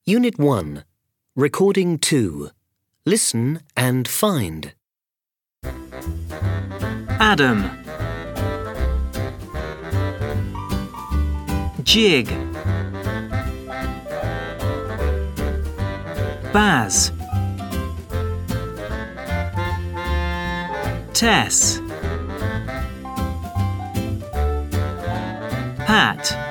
Unit 1. Recording 2. Listen and find. Adam. Jig. Baz. Tess. Pat.